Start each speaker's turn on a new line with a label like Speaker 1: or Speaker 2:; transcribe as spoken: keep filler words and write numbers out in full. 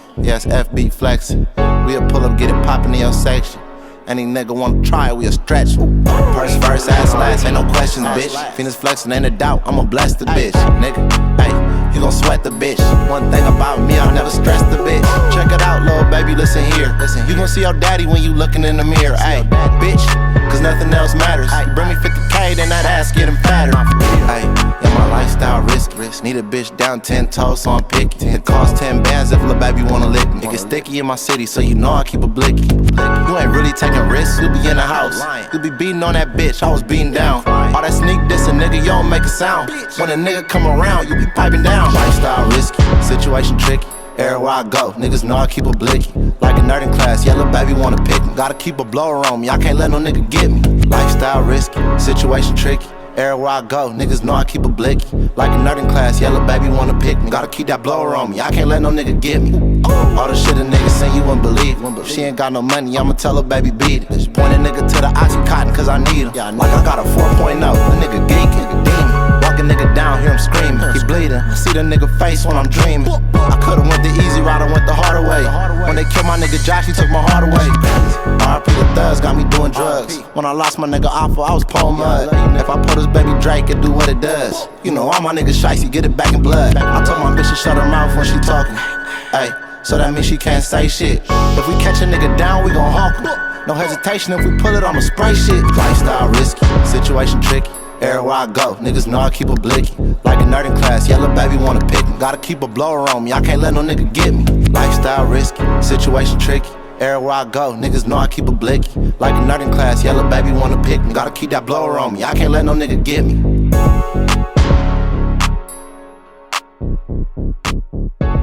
Speaker 1: Yes, F B flexin'. We'll pull up, get it poppin' in your section. Any nigga wanna try it, we'll stretch. Purse first, ass last, ain't no questions, bitch. Phoenix flexin', ain't a doubt, I'ma bless the bitch. Nigga, hey, you gon' sweat the bitch. One thing about me, I'll never stress the bitch. Check it out, little baby, listen here. You gon' see your daddy when you lookin' in the mirror. Ayy, bitch, cause nothing else matters. You bring me fifty K, then that ass getting fatter. Ayy, yeah, my lifestyle risky. Need a bitch down ten toes, so I'm picky. It cost ten bands if lil' baby wanna lick me. It get sticky in my city, so you know I keep a blicky. You ain't really taking risks, you be in the house. You be beating on that bitch, I was beating down. All that sneak dissing, nigga, you don't make a sound. When a nigga come around, you be piping down. Lifestyle risky, situation tricky. Everywhere I go, niggas know I keep a blicky. Like a nerd in class, yeah, lil' baby wanna pick me. Gotta keep a blower on me, I can't let no nigga get me. Lifestyle risky, situation tricky. Everywhere I go, niggas know I keep a blicky. Like a nerd in class, yeah, lil' baby wanna pick me. Gotta keep that blower on me, I can't let no nigga get me. All the shit a nigga say you wouldn't believe. If she ain't got no money, I'ma tell her baby beat it. Point a nigga to the Oxycontin cause I need him. Like I got a four point oh, the nigga geekin', demon. Walk a nigga down, hear him screaming. He bleeding, I see the nigga face when I'm dreaming. I could've went the easy route, I went the harder way. When they killed my nigga Josh, he took my heart away. R I P the thugs, got me doing drugs. When I lost my nigga Alpha, I was pulling mud. If I pull this baby Drake, it do what it does. You know all my niggas shicey, get it back in blood. I told my bitch to shut her mouth when she talking. Ayy, so that means she can't say shit. If we catch a nigga down, we gon' hawk him. No hesitation, if we pull it, I'ma spray shit. Lifestyle risky, situation tricky. Everywhere I go, niggas know I keep a blicky. Like a nerd in class, yeah, lil' baby wanna pick me. Gotta keep a blower on me, I can't let no nigga get me. Lifestyle risky, situation tricky. Everywhere I go, niggas know I keep a blicky. Like a nerd in class, yeah, lil' baby wanna pick me. Gotta keep that blower on me, I can't let no nigga get me.